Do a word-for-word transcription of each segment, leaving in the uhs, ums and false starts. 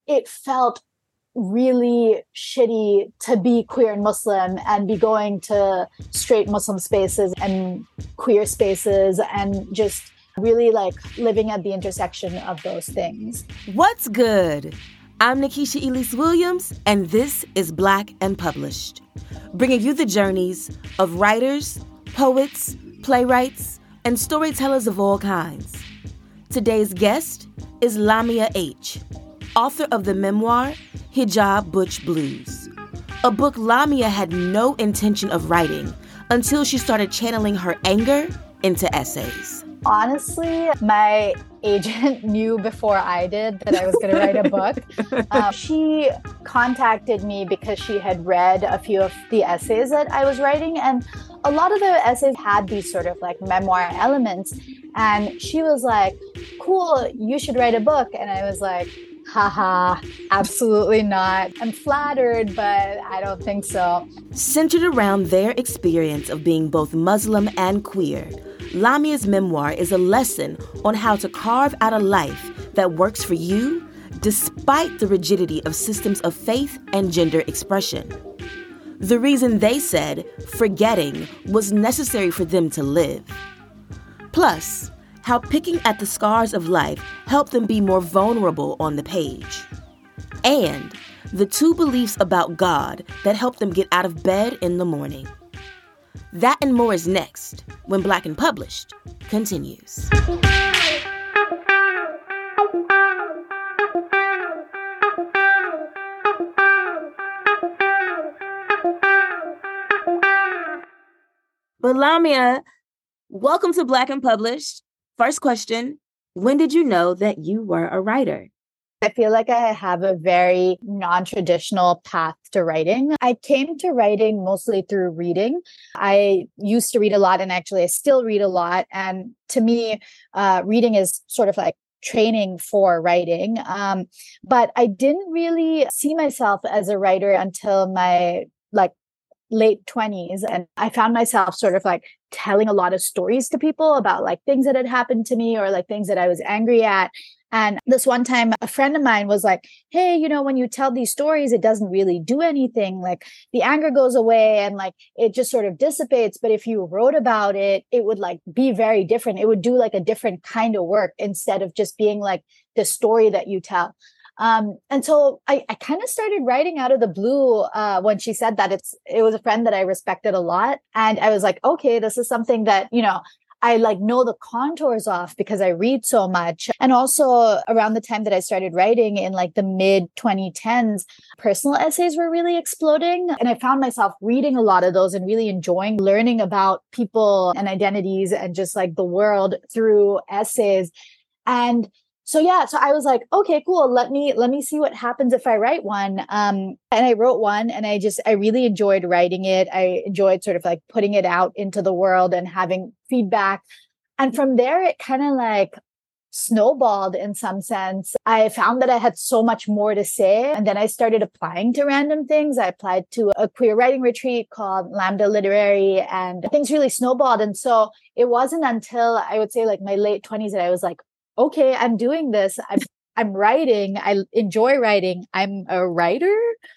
it felt really shitty to be queer and Muslim and be going to straight Muslim spaces and queer spaces and just really like living at the intersection of those things. What's good? I'm Nikisha Elise Williams, and this is Black and Published, bringing you the journeys of writers, poets, playwrights, and storytellers of all kinds. Today's guest is Lamia H., author of the memoir Hijab Butch Blues, a book Lamia had no intention of writing until she started channeling her anger into essays. Honestly, my agent knew before I did that I was going to write a book. Uh, she contacted me because she had read a few of the essays that I was writing, and a lot of the essays had these sort of like memoir elements. And she was like, cool, you should write a book. And I was like, haha, absolutely not. I'm flattered, but I don't think so. Centered around their experience of being both Muslim and queer, Lamia's memoir is a lesson on how to carve out a life that works for you despite the rigidity of systems of faith and gender expression. The reason they said forgetting was necessary for them to live. Plus, how picking at the scars of life helped them be more vulnerable on the page. And the two beliefs about God that helped them get out of bed in the morning. That and more is next when Black and Published continues. But Lamia, welcome to Black and Published. First question, when did you know that you were a writer? I feel like I have a very non-traditional path to writing. I came to writing mostly through reading. I used to read a lot, and actually I still read a lot. And to me, uh, reading is sort of like training for writing. Um, but I didn't really see myself as a writer until my like late twenties. And I found myself sort of like telling a lot of stories to people about like things that had happened to me or like things that I was angry at. And this one time, a friend of mine was like, hey, you know, when you tell these stories, it doesn't really do anything. Like the anger goes away and like it just sort of dissipates. But if you wrote about it, it would like be very different. It would do like a different kind of work instead of just being like the story that you tell. Um, and so I, I kind of started writing out of the blue uh, when she said that. It's it was a friend that I respected a lot. And I was like, okay, this is something that, you know, I like know the contours of because I read so much. And also around the time that I started writing in like the mid twenty tens, personal essays were really exploding. And I found myself reading a lot of those and really enjoying learning about people and identities and just like the world through essays. And so, yeah, so I was like, okay, cool. Let me let me see what happens if I write one. Um, and I wrote one and I just I really enjoyed writing it. I enjoyed sort of like putting it out into the world and having feedback. And from there, it kind of like snowballed in some sense. I found that I had so much more to say. And then I started applying to random things. I applied to a queer writing retreat called Lambda Literary, and things really snowballed. And so it wasn't until I would say like my late twenties that I was like, okay, I'm doing this. I'm, I'm writing. I enjoy writing. I'm a writer.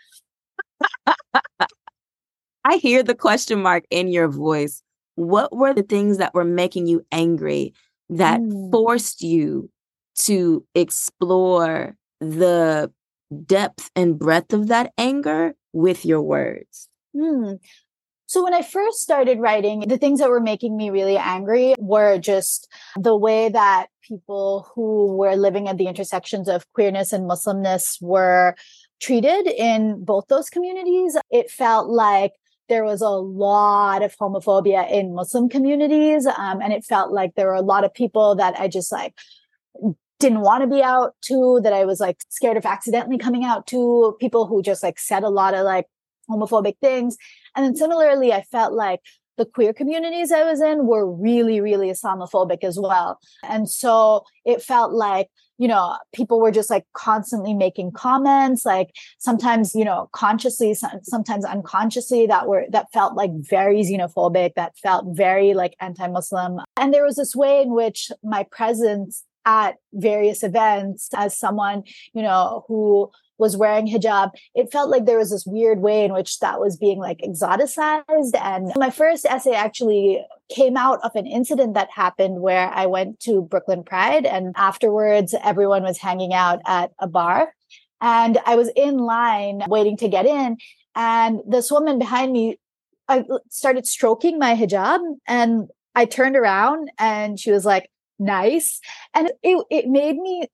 I hear the question mark in your voice. What were the things that were making you angry that mm. forced you to explore the depth and breadth of that anger with your words? Mm. So when I first started writing, the things that were making me really angry were just the way that people who were living at the intersections of queerness and Muslimness were treated in both those communities. It felt like there was a lot of homophobia in Muslim communities. Um, and it felt like there were a lot of people that I just like didn't want to be out to, that I was like scared of accidentally coming out to, people who just like said a lot of like homophobic things. And then similarly, I felt like the queer communities I was in were really, really Islamophobic as well. And so it felt like, you know, people were just like constantly making comments, like sometimes, you know, consciously, sometimes unconsciously, that were, that felt like very xenophobic, that felt very like anti-Muslim. And there was this way in which my presence at various events as someone, you know, who was wearing hijab, it felt like there was this weird way in which that was being like exoticized. And my first essay actually came out of an incident that happened where I went to Brooklyn Pride, and afterwards everyone was hanging out at a bar. And I was in line waiting to get in. And this woman behind me, I started stroking my hijab, and I turned around and she was like, nice. And it, it made me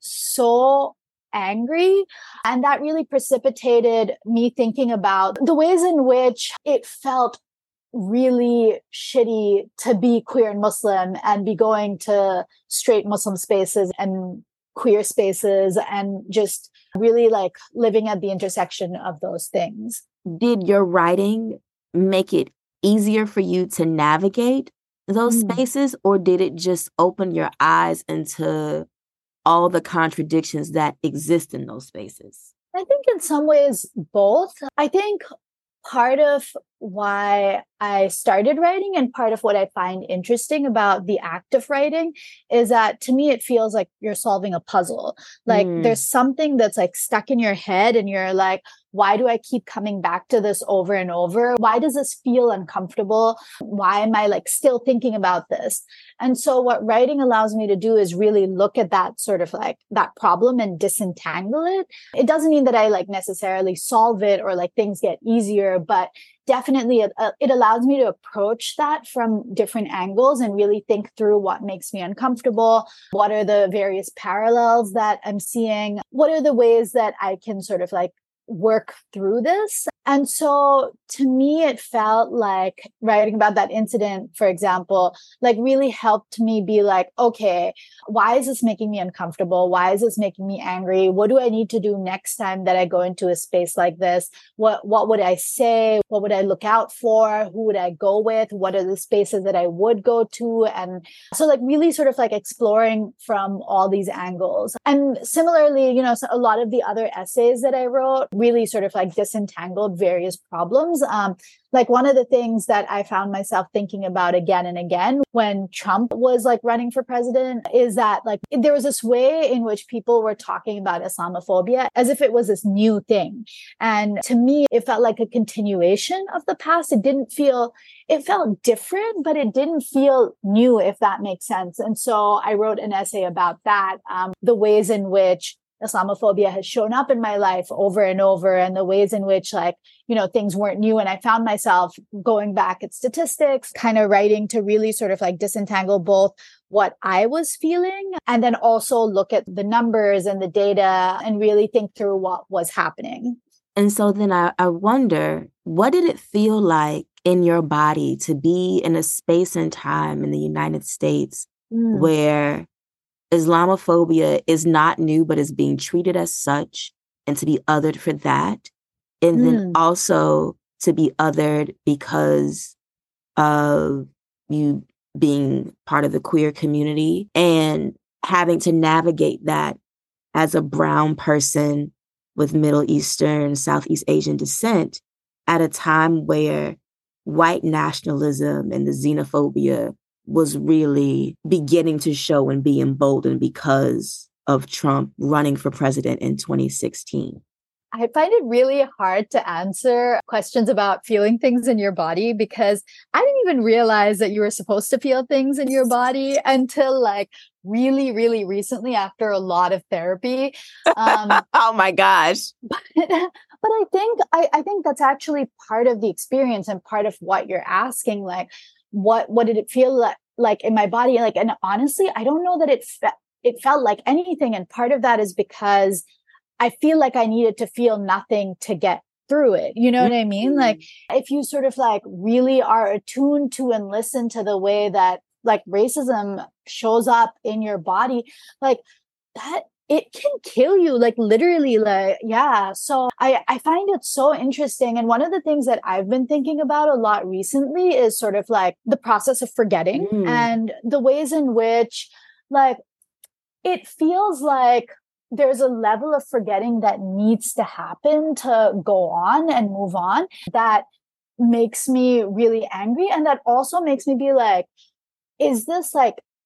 so angry. And that really precipitated me thinking about the ways in which it felt really shitty to be queer and Muslim and be going to straight Muslim spaces and queer spaces and just really like living at the intersection of those things. Did your writing make it easier for you to navigate those mm. spaces, or did it just open your eyes into all the contradictions that exist in those spaces? I think in some ways, both. I think part of why I started writing and part of what I find interesting about the act of writing is that to me, it feels like you're solving a puzzle. Like mm. there's something that's like stuck in your head and you're like, why do I keep coming back to this over and over? Why does this feel uncomfortable? Why am I like still thinking about this? And so what writing allows me to do is really look at that sort of like that problem and disentangle it. It doesn't mean that I like necessarily solve it or like things get easier, but definitely it, uh, it allows me to approach that from different angles and really think through what makes me uncomfortable. What are the various parallels that I'm seeing? What are the ways that I can sort of like work through this? And so to me, it felt like writing about that incident, for example, like really helped me be like, okay, why is this making me uncomfortable? Why is this making me angry? What do I need to do next time that I go into a space like this? What, what would I say? What would I look out for? Who would I go with? What are the spaces that I would go to? And so like really sort of like exploring from all these angles. And similarly, you know, so a lot of the other essays that I wrote really sort of like disentangled various problems. Um, like one of the things that I found myself thinking about again and again when Trump was like running for president is that like there was this way in which people were talking about Islamophobia as if it was this new thing. And to me, it felt like a continuation of the past. It didn't feel, it felt different, but it didn't feel new, if that makes sense. And so I wrote an essay about that, um, the ways in which Islamophobia has shown up in my life over and over, and the ways in which, like, you know, things weren't new. And I found myself going back at statistics, kind of writing to really sort of like disentangle both what I was feeling and then also look at the numbers and the data and really think through what was happening. And so then I, I wonder, what did it feel like in your body to be in a space and time in the United States mm. where Islamophobia is not new, but is being treated as such, and to be othered for that. And mm. then also to be othered because of you being part of the queer community and having to navigate that as a brown person with Middle Eastern, Southeast Asian descent at a time where white nationalism and the xenophobia was really beginning to show and be emboldened because of Trump running for president in twenty sixteen? I find it really hard to answer questions about feeling things in your body because I didn't even realize that you were supposed to feel things in your body until like really, really recently after a lot of therapy. Um, oh my gosh. But, but I think, I, I think that's actually part of the experience and part of what you're asking. Like, what, what did it feel like, like in my body? Like, and honestly, I don't know that it, fe- it felt like anything. And part of that is because I feel like I needed to feel nothing to get through it. You know what I mean? Like if you sort of like really are attuned to and listen to the way that like racism shows up in your body, like that, it can kill you, like literally, like, yeah. So I, I find it so interesting. And one of the things that I've been thinking about a lot recently is sort of like the process of forgetting mm. and the ways in which like it feels like there's a level of forgetting that needs to happen to go on and move on that makes me really angry. And that also makes me be like, is this like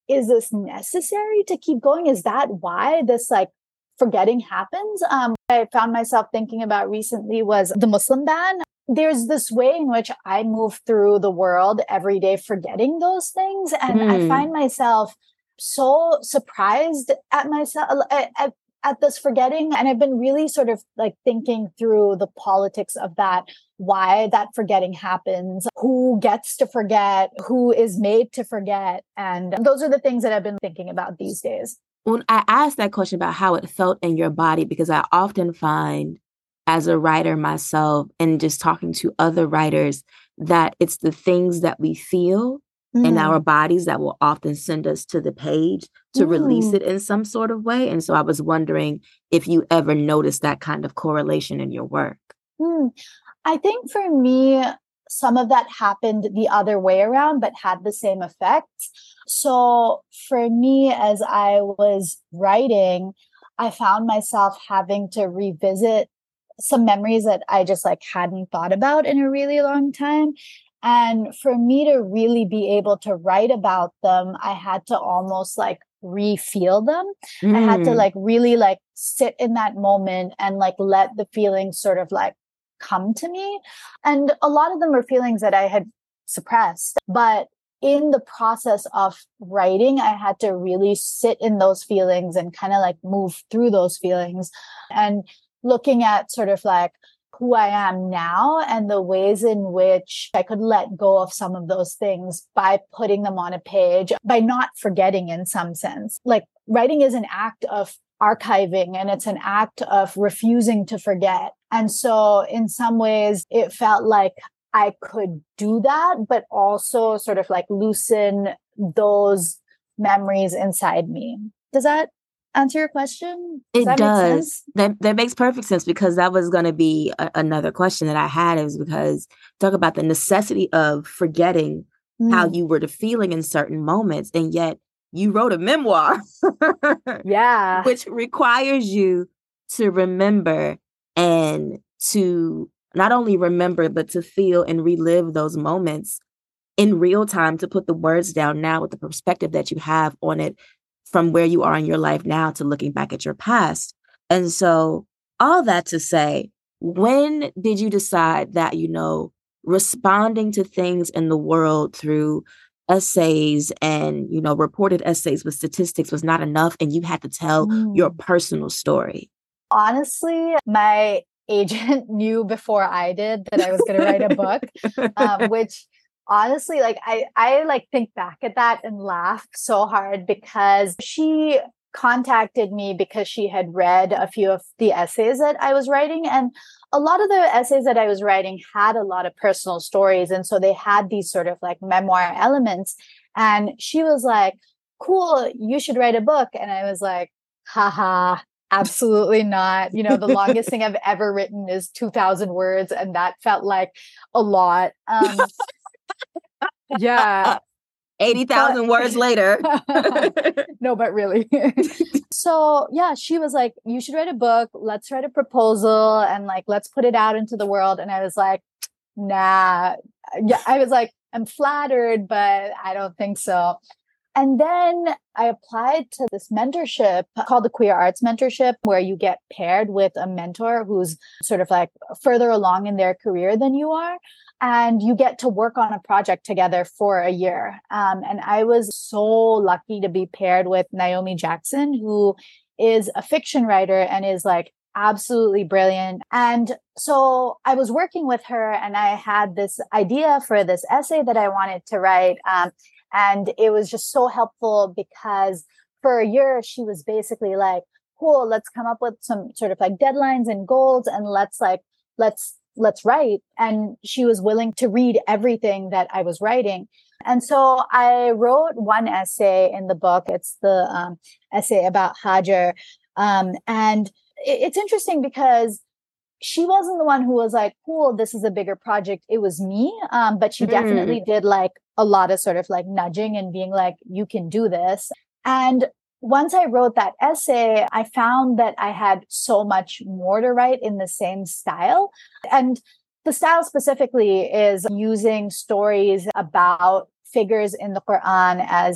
is this necessary to keep going? Is that why this like forgetting happens? Um, I found myself thinking about recently was the Muslim ban. There's this way in which I move through the world every day forgetting those things. And mm. I find myself so surprised at myself, at, at, at this forgetting. And I've been really sort of like thinking through the politics of that, why that forgetting happens, who gets to forget, who is made to forget. And those are the things that I've been thinking about these days. When I asked that question about how it felt in your body, because I often find as a writer myself and just talking to other writers that it's the things that we feel mm. in our bodies that will often send us to the page to mm. release it in some sort of way. And so I was wondering if you ever noticed that kind of correlation in your work. Mm. I think for me, some of that happened the other way around, but had the same effects. So for me, as I was writing, I found myself having to revisit some memories that I just like hadn't thought about in a really long time. And for me to really be able to write about them, I had to almost like re-feel them. Mm. I had to like really like sit in that moment and like let the feelings sort of like come to me. And a lot of them were feelings that I had suppressed, but in the process of writing, I had to really sit in those feelings and kind of like move through those feelings and looking at sort of like who I am now and the ways in which I could let go of some of those things by putting them on a page, by not forgetting in some sense. Like writing is an act of archiving and it's an act of refusing to forget. And so in some ways, it felt like I could do that, but also sort of like loosen those memories inside me. Does that answer your question? Does it that does. That that makes perfect sense, because that was going to be a, another question that I had, is because talk about the necessity of forgetting mm. how you were feeling in certain moments. And yet you wrote a memoir. Yeah. Which requires you to remember and to not only remember, but to feel and relive those moments in real time, to put the words down now with the perspective that you have on it from where you are in your life now to looking back at your past. And so all that to say, when did you decide that, you know, responding to things in the world through essays and, you know, reported essays with statistics was not enough and you had to tell mm. your personal story? Honestly, my agent knew before I did that I was going to write a book, um, which honestly, like I, I like think back at that and laugh so hard, because she contacted me because she had read a few of the essays that I was writing. And a lot of the essays that I was writing had a lot of personal stories. And so they had these sort of like memoir elements. And she was like, cool, you should write a book. And I was like, haha. Absolutely not. You know, the longest thing I've ever written is two thousand words. And that felt like a lot. Um, yeah. eighty thousand words later. No, but really. So yeah, she was like, you should write a book. Let's write a proposal and like, let's put it out into the world. And I was like, nah. Yeah, I was like, I'm flattered, but I don't think so. And then I applied to this mentorship called the Queer Arts Mentorship, where you get paired with a mentor who's sort of like further along in their career than you are. And you get to work on a project together for a year. Um, and I was so lucky to be paired with Naomi Jackson, who is a fiction writer and is like absolutely brilliant. And so I was working with her and I had this idea for this essay that I wanted to write. Um, And it was just so helpful because for a year, she was basically like, cool, let's come up with some sort of like deadlines and goals and let's like, let's, let's write. And she was willing to read everything that I was writing. And so I wrote one essay in the book. It's the um, essay about Hajar. Um, and it, it's interesting because she wasn't the one who was like, cool, this is a bigger project. It was me. Um, but she mm. definitely did like a lot of sort of like nudging and being like, you can do this. And once I wrote that essay, I found that I had so much more to write in the same style. And the style specifically is using stories about figures in the Quran as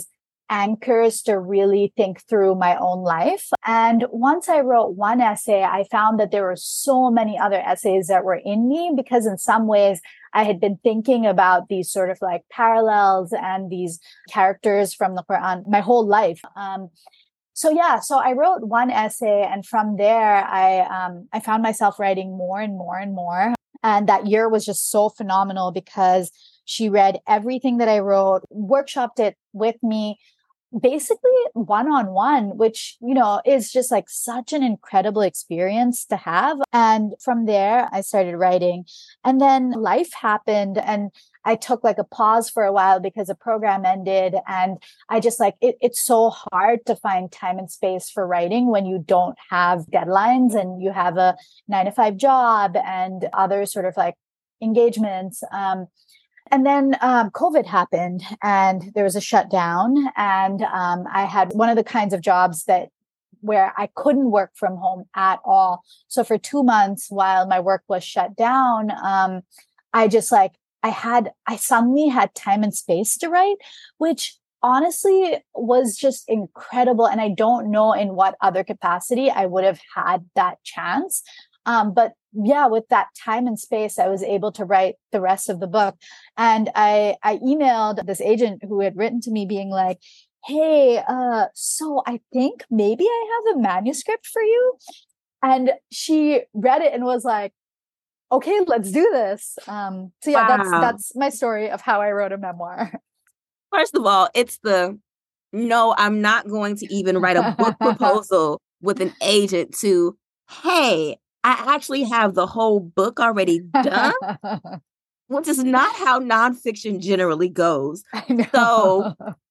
anchors to really think through my own life. And once I wrote one essay, I found that there were so many other essays that were in me, because in some ways I had been thinking about these sort of like parallels and these characters from the Quran my whole life. Um, so yeah, so I wrote one essay, and from there I um, I found myself writing more and more and more. And that year was just so phenomenal because she read everything that I wrote, workshopped it with me, basically one-on-one, which, you know, is just like such an incredible experience to have. And from there, I started writing. And then life happened, and I took like a pause for a while because the program ended. And I just like, it, it's so hard to find time and space for writing when you don't have deadlines and you have a nine to five job and other sort of like engagements. Um, And then um, COVID happened, and there was a shutdown, and um, I had one of the kinds of jobs that where I couldn't work from home at all. So for two months while my work was shut down, um, I just like, I had, I suddenly had time and space to write, which honestly was just incredible. And I don't know in what other capacity I would have had that chance. Um, but yeah, with that time and space, I was able to write the rest of the book. And I, I emailed this agent who had written to me being like, hey, uh, so I think maybe I have a manuscript for you. And she read it and was like, okay, let's do this. Um, so yeah, wow. that's, that's my story of how I wrote a memoir. First of all, it's the, no, I'm not going to even write a book proposal with an agent to, hey, I actually have the whole book already done, which is not how nonfiction generally goes. So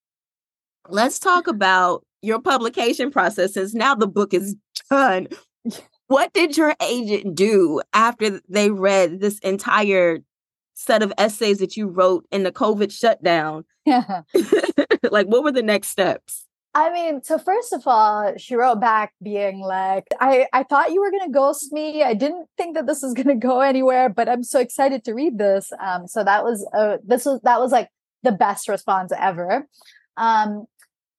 let's talk about your publication process, since now the book is done. What did your agent do after they read this entire set of essays that you wrote in the COVID shutdown? Yeah. Like, what were the next steps? I mean, so first of all, she wrote back being like, I, I thought you were going to ghost me. I didn't think that this was going to go anywhere, but I'm so excited to read this. Um, so that was, uh, this was, that was like the best response ever. Um,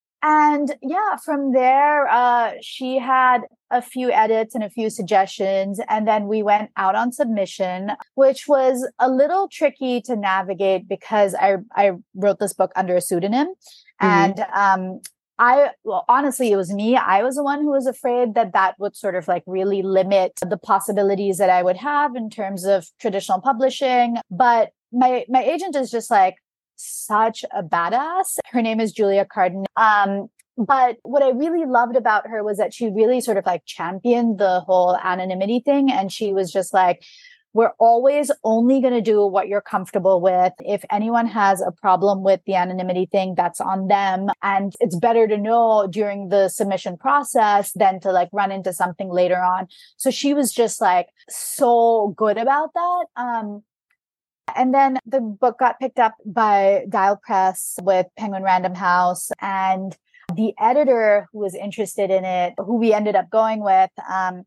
and yeah, from there, uh, she had a few edits and a few suggestions, and then we went out on submission, which was a little tricky to navigate because I, I wrote this book under a pseudonym. Mm-hmm. And, um, I, well, honestly, it was me. I was the one who was afraid that that would sort of like really limit the possibilities that I would have in terms of traditional publishing. But my, my agent is just like such a badass. Her name is Julia Carden. Um, but what I really loved about her was that she really sort of like championed the whole anonymity thing. And she was just like, we're always only going to do what you're comfortable with. If anyone has a problem with the anonymity thing, that's on them. And it's better to know during the submission process than to like run into something later on. So she was just like so good about that. Um, and then the book got picked up by Dial Press with Penguin Random House. And the editor who was interested in it, who we ended up going with, um,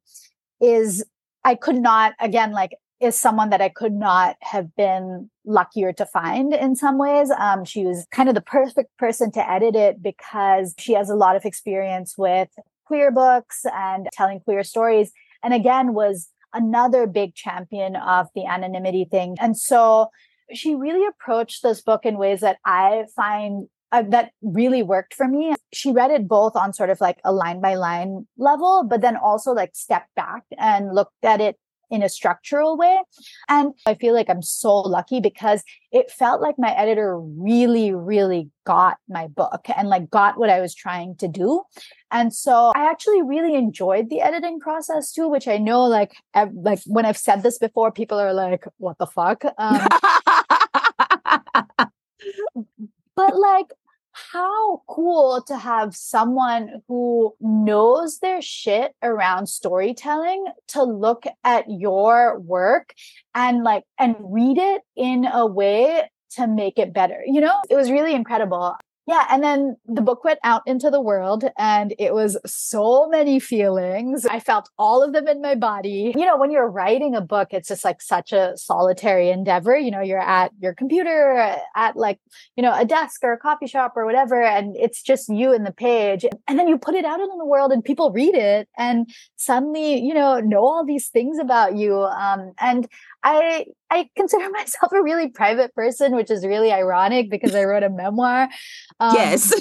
is, I could not, again, like, is someone that I could not have been luckier to find in some ways. Um, she was kind of the perfect person to edit it because she has a lot of experience with queer books and telling queer stories. And again, was another big champion of the anonymity thing. And so she really approached this book in ways that I find uh, that really worked for me. She read it both on sort of like a line by line level, but then also like stepped back and looked at it in a structural way. And I feel like I'm so lucky because it felt like my editor really, really got my book and like got what I was trying to do. And so I actually really enjoyed the editing process too, which I know like, I've, like when I've said this before, people are like, what the fuck? Um, but like, how cool to have someone who knows their shit around storytelling to look at your work and like, and read it in a way to make it better. You know, it was really incredible. Yeah. And then the book went out into the world and it was so many feelings. I felt all of them in my body. You know, when you're writing a book, it's just like such a solitary endeavor. You know, you're at your computer, at like, you know, a desk or a coffee shop or whatever. And it's just you and the page. And then you put it out into the world and people read it and suddenly, you know, know all these things about you. Um, and I I consider myself a really private person, which is really ironic because I wrote a memoir. Um, Yes.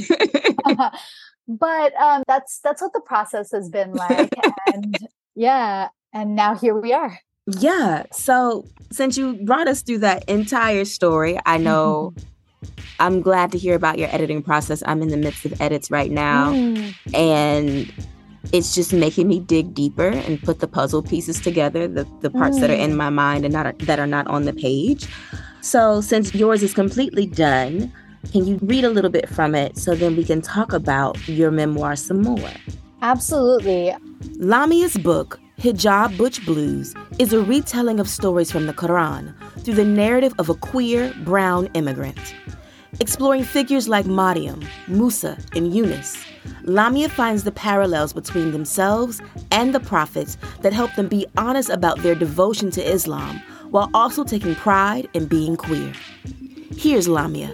but um, that's that's what the process has been like, and yeah, and now here we are. Yeah. So since you brought us through that entire story, I know I'm glad to hear about your editing process. I'm in the midst of edits right now, mm. and it's just making me dig deeper and put the puzzle pieces together, the, the parts mm. that are in my mind and not that are not on the page. So since yours is completely done, can you read a little bit from it so then we can talk about your memoir some more? Absolutely. Lamia's book, Hijab Butch Blues, is a retelling of stories from the Quran through the narrative of a queer brown immigrant. Exploring figures like Maryam, Musa, and Yunus, Lamia finds the parallels between themselves and the prophets that help them be honest about their devotion to Islam while also taking pride in being queer. Here's Lamia.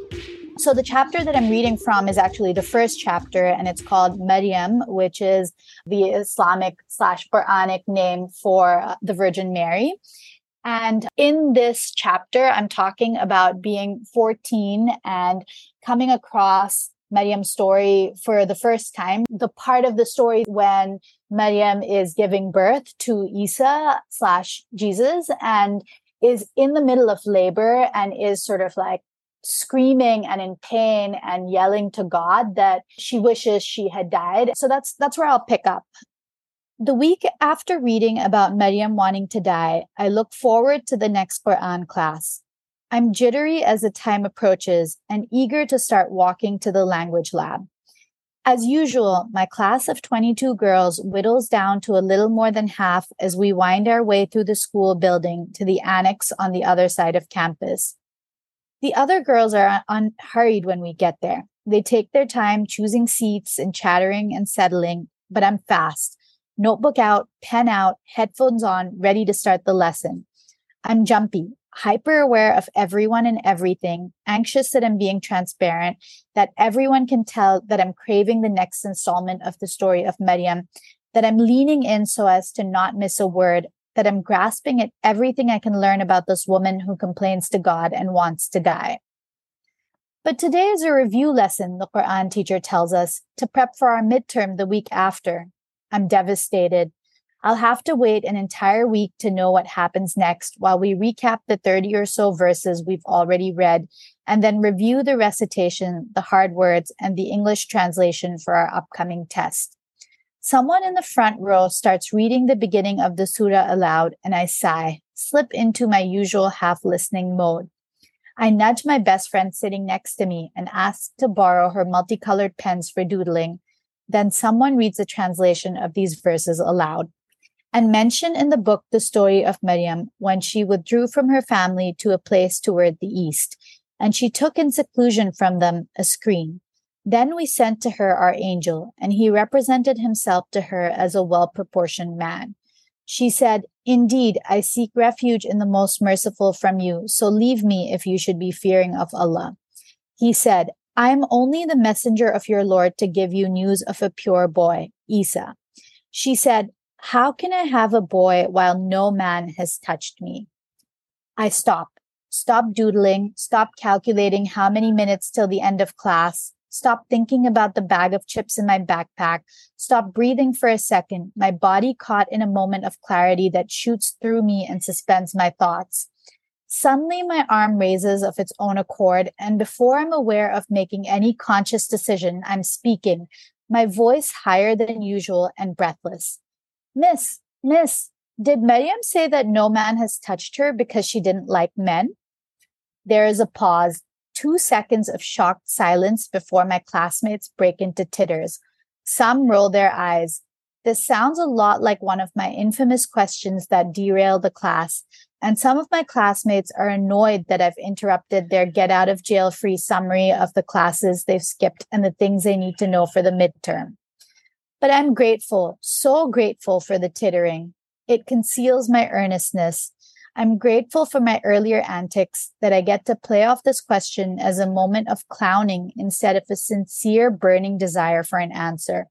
So the chapter that I'm reading from is actually the first chapter, and it's called Maryam, which is the Islamic slash Quranic name for the Virgin Mary. And in this chapter, I'm talking about being fourteen and coming across Maryam's story for the first time. The part of the story when Maryam is giving birth to Isa slash Jesus and is in the middle of labor and is sort of like screaming and in pain and yelling to God that she wishes she had died. So that's that's where I'll pick up. The week after reading about Maryam wanting to die, I look forward to the next Quran class. I'm jittery as the time approaches and eager to start walking to the language lab. As usual, my class of twenty-two girls whittles down to a little more than half as we wind our way through the school building to the annex on the other side of campus. The other girls are unhurried when we get there. They take their time choosing seats and chattering and settling, but I'm fast. Notebook out, pen out, headphones on, ready to start the lesson. I'm jumpy, hyper aware of everyone and everything, anxious that I'm being transparent, that everyone can tell that I'm craving the next installment of the story of Maryam, that I'm leaning in so as to not miss a word, that I'm grasping at everything I can learn about this woman who complains to God and wants to die. But today is a review lesson, the Quran teacher tells us, to prep for our midterm the week after. I'm devastated. I'll have to wait an entire week to know what happens next while we recap the thirty or so verses we've already read and then review the recitation, the hard words, and the English translation for our upcoming test. Someone in the front row starts reading the beginning of the surah aloud, and I sigh, slip into my usual half-listening mode. I nudge my best friend sitting next to me and ask to borrow her multicolored pens for doodling. Then someone reads a translation of these verses aloud and mention in the book the story of Maryam when she withdrew from her family to a place toward the east, and she took in seclusion from them a screen. Then we sent to her our angel, and he represented himself to her as a well-proportioned man. She said, "Indeed, I seek refuge in the most merciful from you, so leave me if you should be fearing of Allah." He said, "I am only the messenger of your Lord to give you news of a pure boy, Isa." She said, "How can I have a boy while no man has touched me?" I stop, stop doodling, stop calculating how many minutes till the end of class, stop thinking about the bag of chips in my backpack, stop breathing for a second, my body caught in a moment of clarity that shoots through me and suspends my thoughts. Suddenly, my arm raises of its own accord, and before I'm aware of making any conscious decision, I'm speaking, my voice higher than usual and breathless. Miss, miss, did Maryam say that no man has touched her because she didn't like men? There is a pause, two seconds of shocked silence before my classmates break into titters. Some roll their eyes. This sounds a lot like one of my infamous questions that derailed the class, and some of my classmates are annoyed that I've interrupted their get out of jail free summary of the classes they've skipped and the things they need to know for the midterm. But I'm grateful, so grateful for the tittering. It conceals my earnestness. I'm grateful for my earlier antics, that I get to play off this question as a moment of clowning instead of a sincere, burning desire for an answer.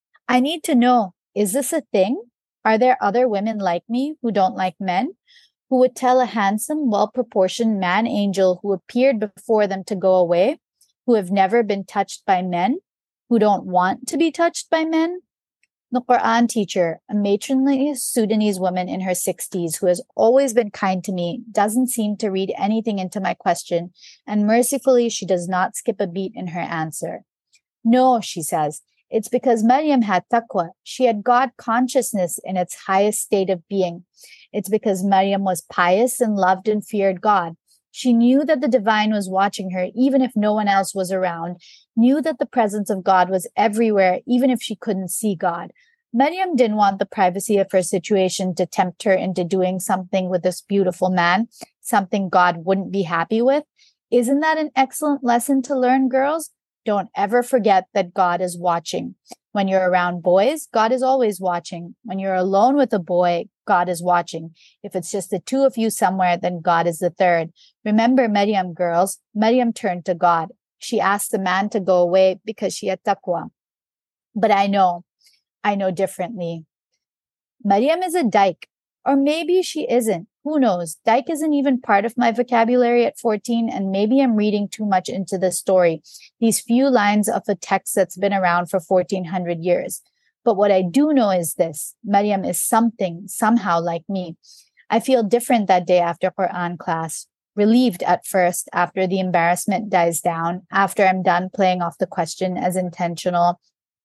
I need to know, is this a thing? Are there other women like me who don't like men, who would tell a handsome, well-proportioned man angel who appeared before them to go away, who have never been touched by men, who don't want to be touched by men? The Quran teacher, a matronly Sudanese woman in her sixties who has always been kind to me, doesn't seem to read anything into my question, and mercifully she does not skip a beat in her answer. No, she says, it's because Maryam had taqwa. She had God consciousness in its highest state of being. It's because Maryam was pious and loved and feared God. She knew that the divine was watching her, even if no one else was around, knew that the presence of God was everywhere, even if she couldn't see God. Maryam didn't want the privacy of her situation to tempt her into doing something with this beautiful man, something God wouldn't be happy with. Isn't that an excellent lesson to learn, girls? Don't ever forget that God is watching. When you're around boys, God is always watching. When you're alone with a boy, God is watching. If it's just the two of you somewhere, then God is the third. Remember Maryam, girls. Maryam turned to God. She asked the man to go away because she had taqwa. But I know, I know differently. Maryam is a dyke, or maybe she isn't. Who knows? Dyke isn't even part of my vocabulary at fourteen, and maybe I'm reading too much into the story, these few lines of a text that's been around for fourteen hundred years. But what I do know is this: Maryam is something, somehow like me. I feel different that day after Quran class. Relieved at first, after the embarrassment dies down, after I'm done playing off the question as intentional,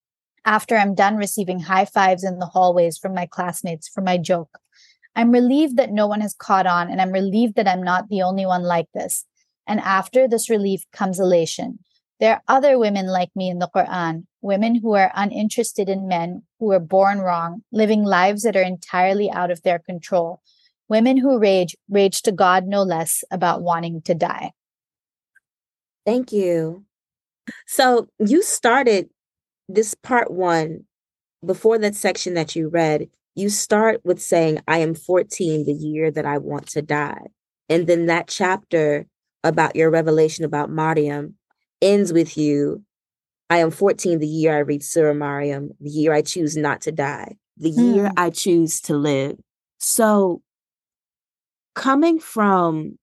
after I'm done receiving high fives in the hallways from my classmates for my joke. I'm relieved that no one has caught on, and I'm relieved that I'm not the only one like this. And after this relief comes elation. There are other women like me in the Quran, women who are uninterested in men, who were born wrong, living lives that are entirely out of their control. Women who rage, rage to God no less, about wanting to die. Thank you. So you started this part one, before that section that you read, you start with saying, I am fourteen, the year that I want to die. And then that chapter about your revelation about Maryam ends with you, I am fourteen, the year I read Surah Maryam, the year I choose not to die, the year Hmm. I choose to live. So coming from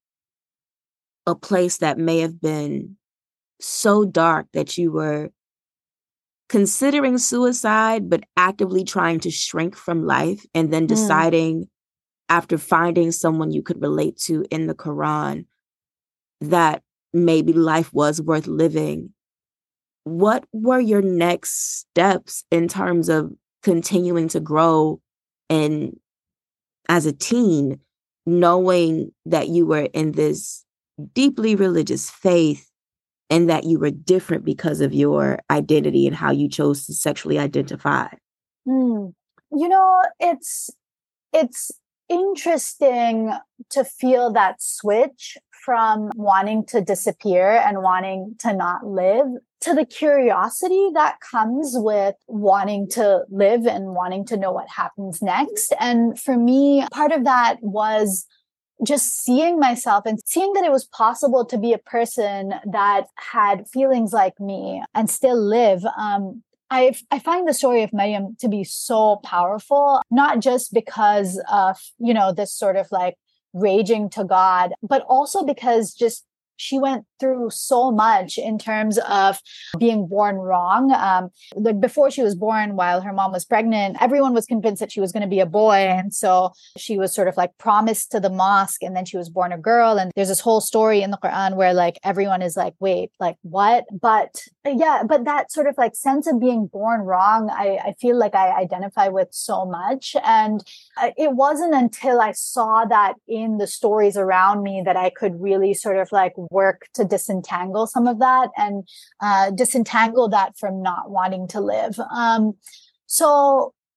a place that may have been so dark that you were considering suicide, but actively trying to shrink from life, and then deciding after finding someone you could relate to in the Quran that maybe life was worth living. What were your next steps in terms of continuing to grow and as a teen, knowing that you were in this deeply religious faith and that you were different because of your identity and how you chose to sexually identify? Hmm. You know, it's it's interesting to feel that switch from wanting to disappear and wanting to not live to the curiosity that comes with wanting to live and wanting to know what happens next. And for me, part of that was just seeing myself and seeing that it was possible to be a person that had feelings like me and still live. Um, I I find the story of Maryam to be so powerful, not just because of, you know, this sort of like raging to God, but also because just she went through so much in terms of being born wrong. Um, like before she was born, while her mom was pregnant, everyone was convinced that she was going to be a boy. And so she was sort of like promised to the mosque, and then she was born a girl. And there's this whole story in the Quran where like everyone is like, wait, like what? But yeah, but that sort of like sense of being born wrong, I, I feel like I identify with so much. And it wasn't until I saw that in the stories around me that I could really sort of like work to disentangle some of that and uh, disentangle that from not wanting to live. Um, so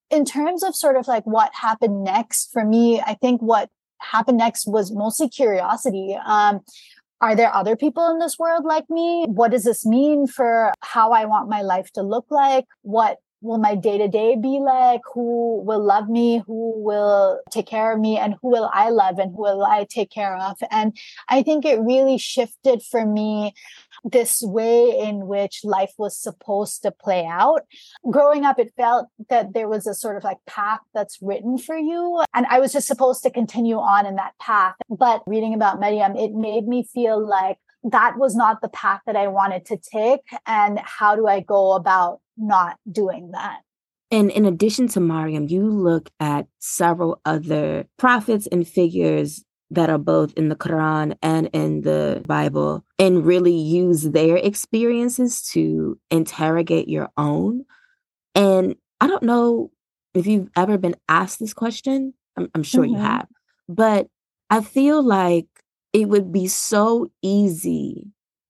in terms of sort of like what happened next for me, I think what happened next was mostly curiosity. Um, are there other people in this world like me? What does this mean for how I want my life to look like? What will my day to day be like? Who will love me? Who will take care of me? And who will I love? And who will I take care of? And I think it really shifted for me this way in which life was supposed to play out. Growing up, it felt that there was a sort of like path that's written for you. And I was just supposed to continue on in that path. But reading about Mariam, it made me feel like that was not the path that I wanted to take. And how do I go about not doing that? And in addition to Mariam, you look at several other prophets and figures that are both in the Quran and in the Bible, and really use their experiences to interrogate your own. And I don't know if you've ever been asked this question. I'm, I'm sure mm-hmm. you have. But I feel like it would be so easy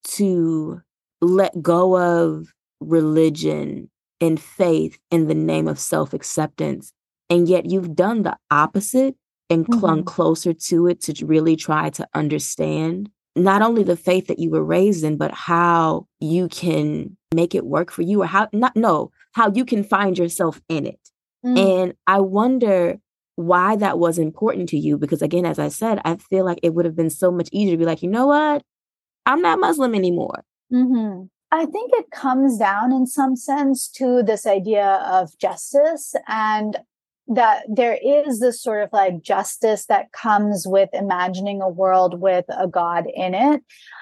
to let go of religion and faith in the name of self-acceptance. And yet you've done the opposite and clung mm-hmm. closer to it to really try to understand not only the faith that you were raised in, but how you can make it work for you, or how not no, how you can find yourself in it. Mm. And I wonder why that was important to you, because again, as I said, I feel like it would have been so much easier to be like, you know what? I'm not Muslim anymore. Mm-hmm. I think it comes down in some sense to this idea of justice, and that there is this sort of like justice that comes with imagining a world with a God in it.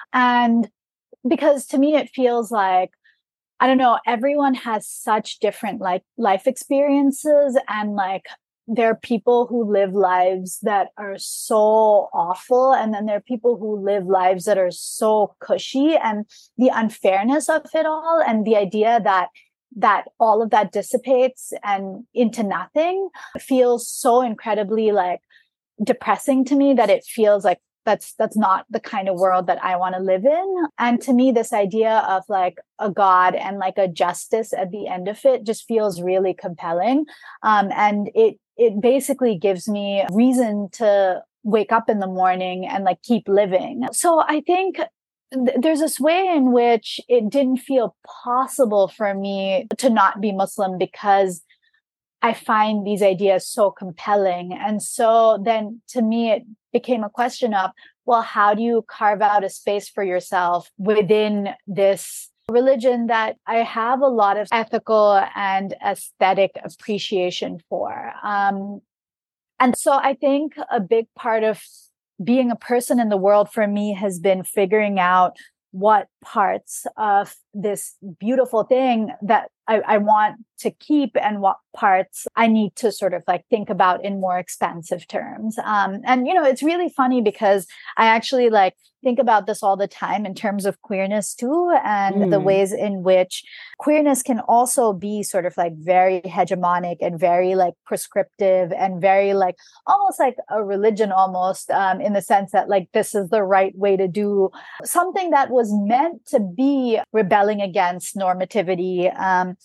And because to me, it feels like, I don't know, everyone has such different like life experiences, and like there are people who live lives that are so awful, and then there are people who live lives that are so cushy, and the unfairness of it all, and the idea that that all of that dissipates and into nothing feels so incredibly like depressing to me that it feels like that's that's not the kind of world that I want to live in. And to me, this idea of like a God and like a justice at the end of it just feels really compelling. Um, and it it basically gives me reason to wake up in the morning and like keep living. So I think th- there's this way in which it didn't feel possible for me to not be Muslim, because I find these ideas so compelling. And so then to me, it became a question of, well, how do you carve out a space for yourself within this religion that I have a lot of ethical and aesthetic appreciation for? Um, and so I think a big part of being a person in the world for me has been figuring out what parts of this beautiful thing that I, I want to keep and what parts I need to sort of like think about in more expansive terms. Um, and, you know, it's really funny because I actually like think about this all the time in terms of queerness too, and mm. the ways in which queerness can also be sort of like very hegemonic and very like prescriptive and very like almost like a religion almost, um, in the sense that like this is the right way to do something that was meant to be rebelling against normativity. Um,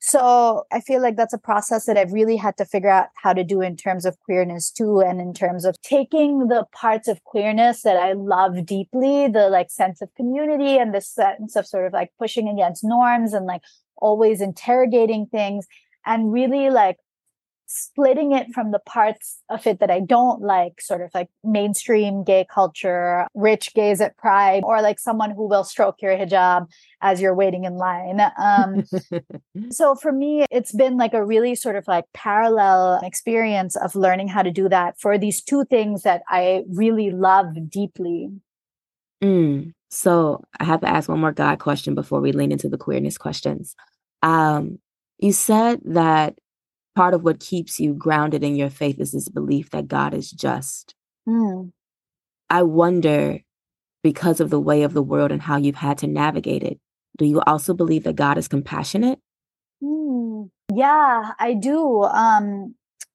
So I feel like that's a process that I've really had to figure out how to do in terms of queerness too, and in terms of taking the parts of queerness that I love deeply, the like sense of community and the sense of sort of like pushing against norms and like always interrogating things, and really like splitting it from the parts of it that I don't like, sort of like mainstream gay culture, rich gays at Pride, or like someone who will stroke your hijab as you're waiting in line. Um, so for me, it's been like a really sort of like parallel experience of learning how to do that for these two things that I really love deeply. Mm. So I have to ask one more God question before we lean into the queerness questions. Um, you said that part of what keeps you grounded in your faith is this belief that God is just. Mm. I wonder, because of the way of the world and how you've had to navigate it, do you also believe that God is compassionate? Mm. Yeah, I do. Um,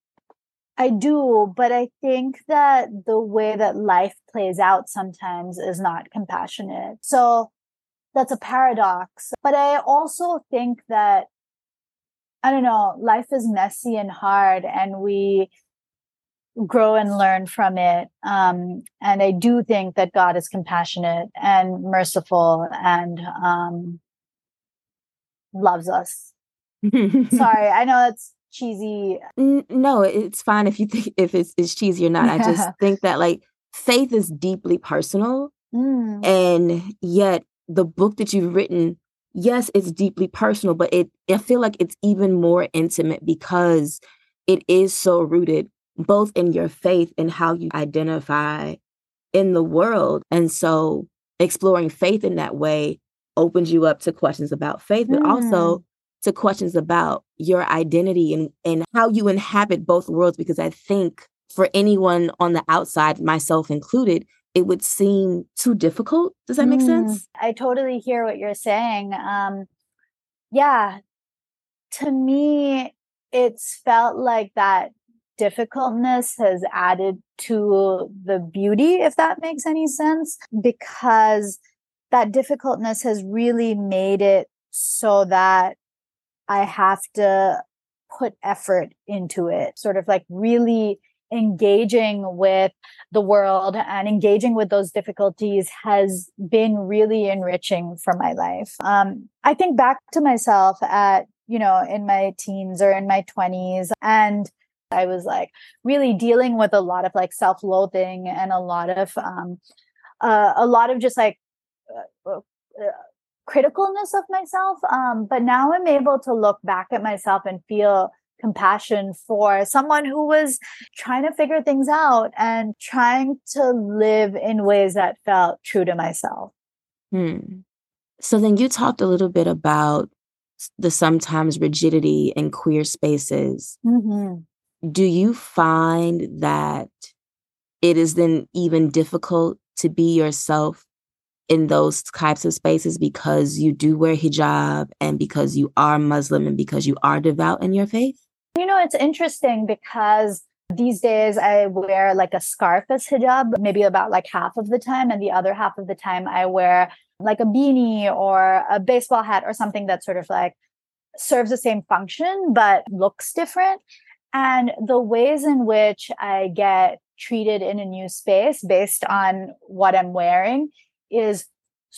I do, but I think that the way that life plays out sometimes is not compassionate. So that's a paradox. But I also think that I don't know, life is messy and hard, and we grow and learn from it. Um, and I do think that God is compassionate and merciful and um, loves us. Sorry, I know it's cheesy. No, it's fine if you think if it's, it's cheesy or not. I just think that like faith is deeply personal. Mm. And yet the book that you've written, yes, it's deeply personal, but it I feel like it's even more intimate because it is so rooted both in your faith and how you identify in the world. And so exploring faith in that way opens you up to questions about faith, but mm. also to questions about your identity and, and how you inhabit both worlds. Because I think for anyone on the outside, myself included, it would seem too difficult. Does that make mm. sense? I totally hear what you're saying. Um, yeah, to me, it's felt like that difficultness has added to the beauty, if that makes any sense, because that difficultness has really made it so that I have to put effort into it, sort of like really engaging with the world and engaging with those difficulties has been really enriching for my life. Um, I think back to myself at, you know, in my teens or in my twenties, and I was like really dealing with a lot of like self-loathing and a lot of, um, uh, a lot of just like, uh, uh, criticalness of myself. Um, but now I'm able to look back at myself and feel compassion for someone who was trying to figure things out and trying to live in ways that felt true to myself. Hmm. So then you talked a little bit about the sometimes rigidity in queer spaces. Mm-hmm. Do you find that it is then even difficult to be yourself in those types of spaces because you do wear hijab and because you are Muslim and because you are devout in your faith? You know, it's interesting because these days I wear like a scarf as hijab, maybe about like half of the time. And the other half of the time I wear like a beanie or a baseball hat or something that sort of like serves the same function, but looks different. And the ways in which I get treated in a new space based on what I'm wearing is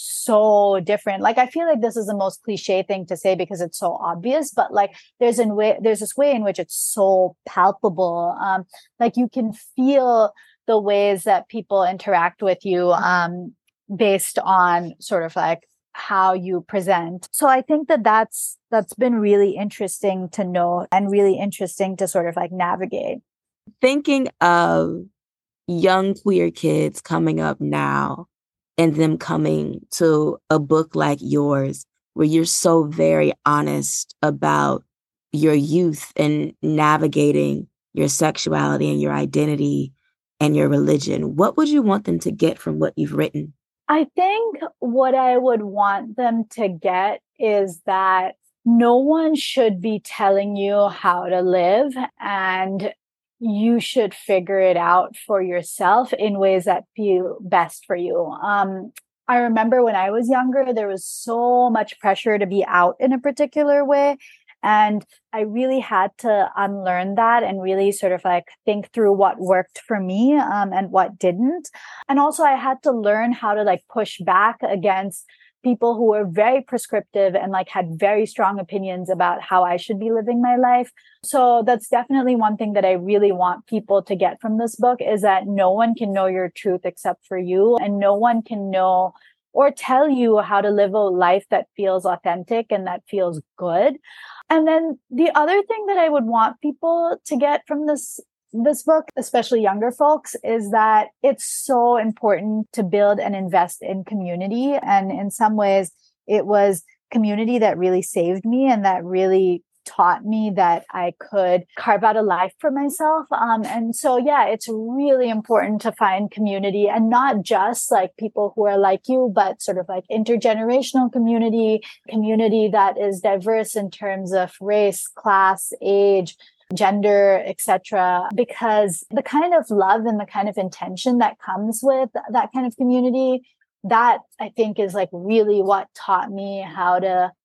so different. Like, I feel like this is the most cliche thing to say because it's so obvious, but like there's a way, there's this way in which it's so palpable. Um, like you can feel the ways that people interact with you, um, based on sort of like how you present. So I think that that's, that's been really interesting to know and really interesting to sort of like navigate. Thinking of young queer kids coming up now and them coming to a book like yours, where you're so very honest about your youth and navigating your sexuality and your identity and your religion, what would you want them to get from what you've written? I think what I would want them to get is that no one should be telling you how to live, and you should figure it out for yourself in ways that feel best for you. Um, I remember when I was younger, there was so much pressure to be out in a particular way. And I really had to unlearn that and really sort of like think through what worked for me, um, and what didn't. And also I had to learn how to like push back against people who were very prescriptive and like had very strong opinions about how I should be living my life. So that's definitely one thing that I really want people to get from this book, is that no one can know your truth except for you, and no one can know or tell you how to live a life that feels authentic and that feels good. And then the other thing that I would want people to get from this this book, especially younger folks, is that it's so important to build and invest in community. And in some ways, it was community that really saved me and that really taught me that I could carve out a life for myself. Um, and so, yeah, it's really important to find community, and not just like people who are like you, but sort of like intergenerational community, community that is diverse in terms of race, class, age, gender, et cetera. Because the kind of love and the kind of intention that comes with that kind of community, that I think is like really what taught me how to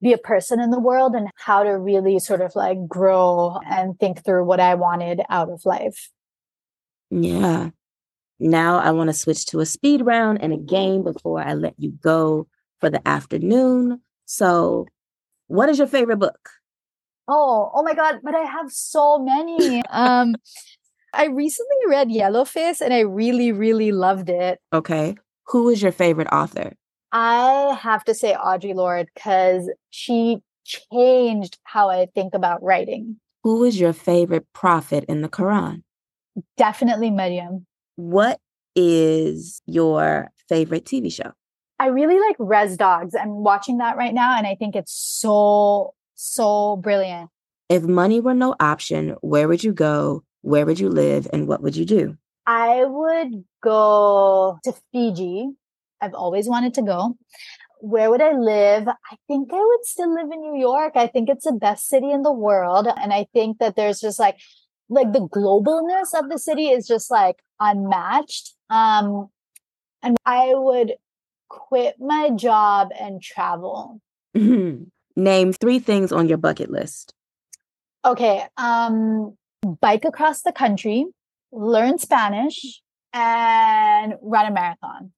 be a person in the world and how to really sort of like grow and think through what I wanted out of life. Yeah. Now I want to switch to a speed round and a game before I let you go for the afternoon. So what is your favorite book? Oh, oh my God. But I have so many. um, I recently read Yellowface and I really, really loved it. Okay. Who is your favorite author? I have to say Audre Lorde because she changed how I think about writing. Who is your favorite prophet in the Quran? Definitely Maryam. What is your favorite T V show? I really like Res Dogs. I'm watching that right now and I think it's so, so brilliant. If money were no option, where would you go? Where would you live? And what would you do? I would go to Fiji. I've always wanted to go. Where would I live? I think I would still live in New York. I think it's the best city in the world. And I think that there's just like, like the globalness of the city is just like unmatched. Um, and I would quit my job and travel. Name three things on your bucket list. Okay. Um, bike across the country, learn Spanish, and run a marathon.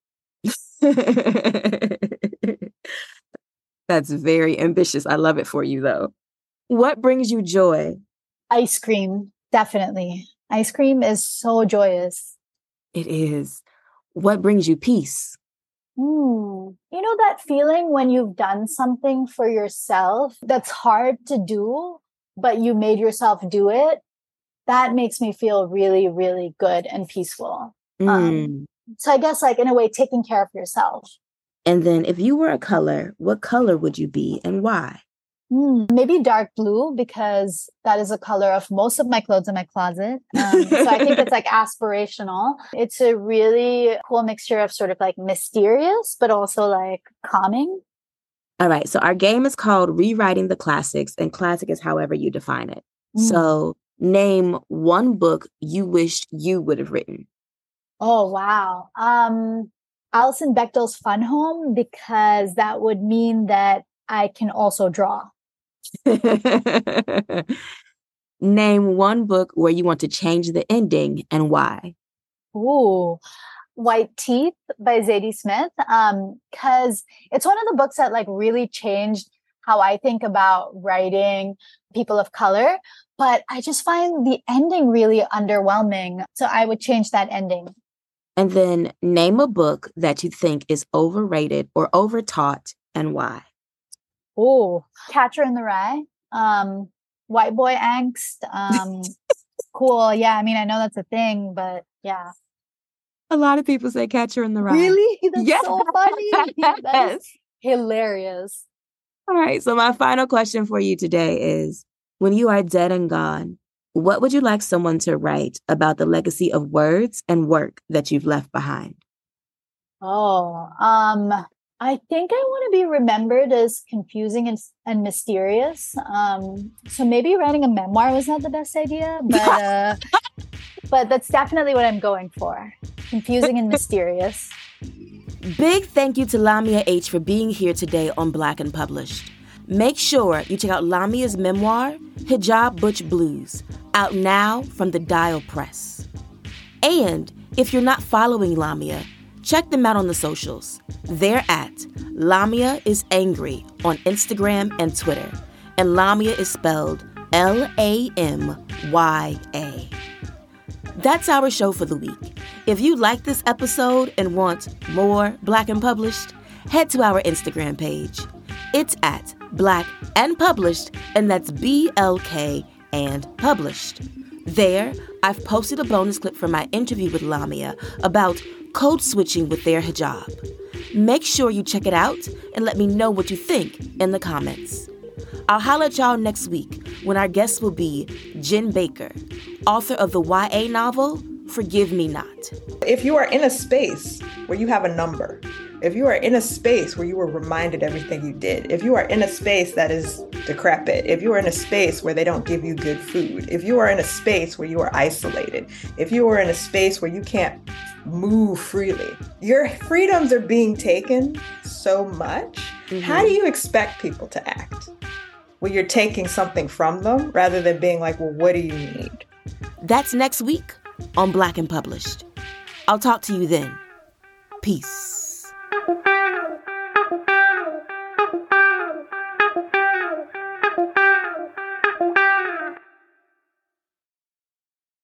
That's very ambitious. I love it for you, though. What brings you joy? Ice cream, definitely. Ice cream is so joyous. It is. What brings you peace? Mm. You know that feeling when you've done something for yourself that's hard to do, but you made yourself do it? That makes me feel really, really good and peaceful. Mm. Um, so I guess like in a way, taking care of yourself. And then if you were a color, what color would you be and why? Mm, maybe dark blue because that is a color of most of my clothes in my closet. Um, so I think it's like aspirational. It's a really cool mixture of sort of like mysterious, but also like calming. All right. So our game is called Rewriting the Classics, and classic is however you define it. Mm. So name one book you wished you would have written. Oh, wow. Um, Alison Bechdel's Fun Home, because that would mean that I can also draw. Name one book where you want to change the ending and why. Ooh, White Teeth by Zadie Smith. Um, because it's one of the books that like really changed how I think about writing people of color. But I just find the ending really underwhelming. So I would change that ending. And then name a book that you think is overrated or overtaught and why. Oh, Catcher in the Rye, um, White Boy Angst. Um, cool. Yeah, I mean, I know that's a thing, but yeah. A lot of people say Catcher in the Rye. Really? That's yes. so funny. That is hilarious. All right. So my final question for you today is, when you are dead and gone, what would you like someone to write about the legacy of words and work that you've left behind? Oh, um, I think I want to be remembered as confusing and, and mysterious. Um, so maybe writing a memoir was not the best idea, but uh, but that's definitely what I'm going for. Confusing and mysterious. Big thank you to Lamia H for being here today on Black and Published. Make sure you check out Lamia's memoir, Hijab Butch Blues, out now from the Dial Press. And if you're not following Lamia, check them out on the socials. They're at Lamia is Angry on Instagram and Twitter. And Lamia is spelled L A M Y A. That's our show for the week. If you like this episode and want more Black and Published, head to our Instagram page. It's at Black and Published, and that's B L K and Published. There, I've posted a bonus clip from my interview with Lamia about code switching with their hijab. Make sure you check it out and let me know what you think in the comments. I'll holler at y'all next week when our guest will be Jen Baker, author of the Y A novel, Forgive Me Not. If you are in a space where you have a number, if you are in a space where you were reminded everything you did, if you are in a space that is decrepit, if you are in a space where they don't give you good food, if you are in a space where you are isolated, if you are in a space where you can't move freely, your freedoms are being taken so much Mm-hmm. How do you expect people to act when you're taking something from them rather than being like, well, what do you need? That's next week on Black and Published. I'll talk to you then. Peace.